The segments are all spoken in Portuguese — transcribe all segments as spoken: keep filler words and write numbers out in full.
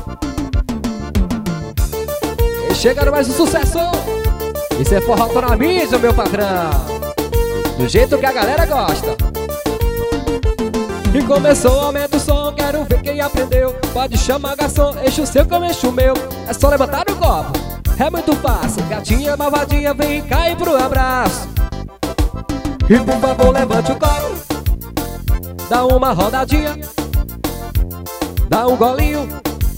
E chegando mais um sucesso. Isso é forró tô na mídia, meu patrão. Do jeito que a galera gosta. E começou, aumenta o som, quero ver quem aprendeu. Pode chamar garçom, enche o seu que eu encho o meu. É só levantar o copo, é muito fácil. Gatinha malvadinha, vem cá e pro abraço. E por favor levante o copo, dá uma rodadinha, dá um golinho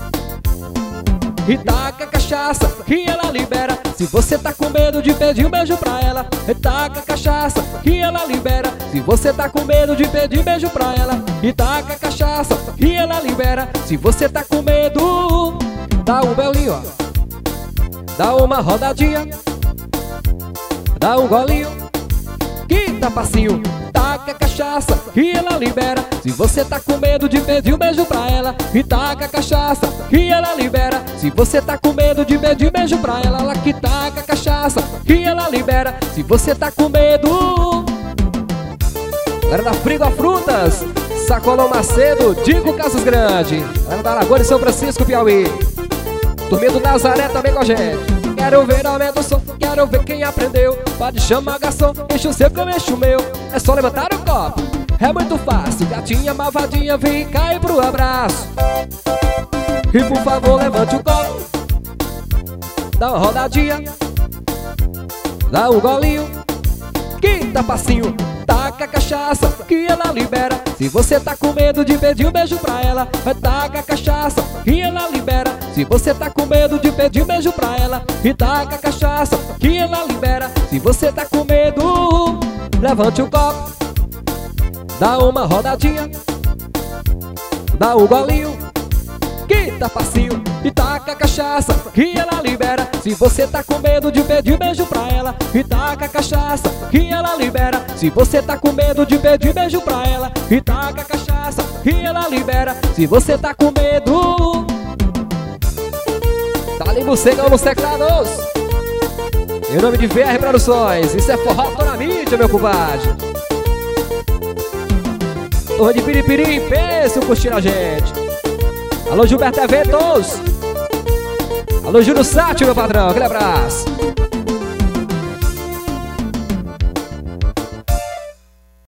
e taca a cachaça que ela libera. Se você tá com medo de pedir um beijo pra ela, e taca a cachaça que ela libera. Se você tá com medo de pedir um beijo pra ela, e taca a cachaça que ela libera. Se você tá com medo, dá um belinho, ó, dá uma rodadinha, dá um golinho, que tá passinho. Taca a cachaça que ela libera. Se você tá com medo de pedir um beijo pra ela, e taca a cachaça que ela libera. Se você tá com medo de pedir um beijo pra ela, ela que taca a cachaça que ela libera. Se você tá com medo, galera da Frigo Frutas, Sacolão Macedo, Digo Casas Grande, galera da Lagoa de São Francisco, Piauí, turminha do Nazaré também com a gente. Quero ver, aumenta o som, quero ver quem aprendeu. Pode chamar garçom, enche o seu que eu encho o meu. É só levantar o copo, é muito fácil. Gatinha malvadinha, vem cá e pro abraço. E por favor levante o copo, dá uma rodadinha, dá um golinho, que tá passinho. Taca a cachaça que ela libera. Se você tá com medo de pedir um beijo pra ela, vai taca a cachaça que ela libera. Se você tá com medo de pedir um beijo pra ela, e taca a cachaça que ela libera. Se você tá com medo, levante o copo, dá uma rodadinha, dá um golinho, que tá passinho. E taca a cachaça que ela libera. Se você tá com medo de pedir um beijo pra ela, e taca a cachaça que ela libera. Se você tá com medo de pedir um beijo pra ela, e taca a cachaça que ela libera. Se você tá com medo, tá ali você, vamos seclados. Em nome de V R Produções, isso é forró tô na mídia, meu compadre. Torre de Piripiri, pensa curtindo a gente. Alô Gilberto Eventos, alô Júlio Sátio, meu padrão, aquele abraço.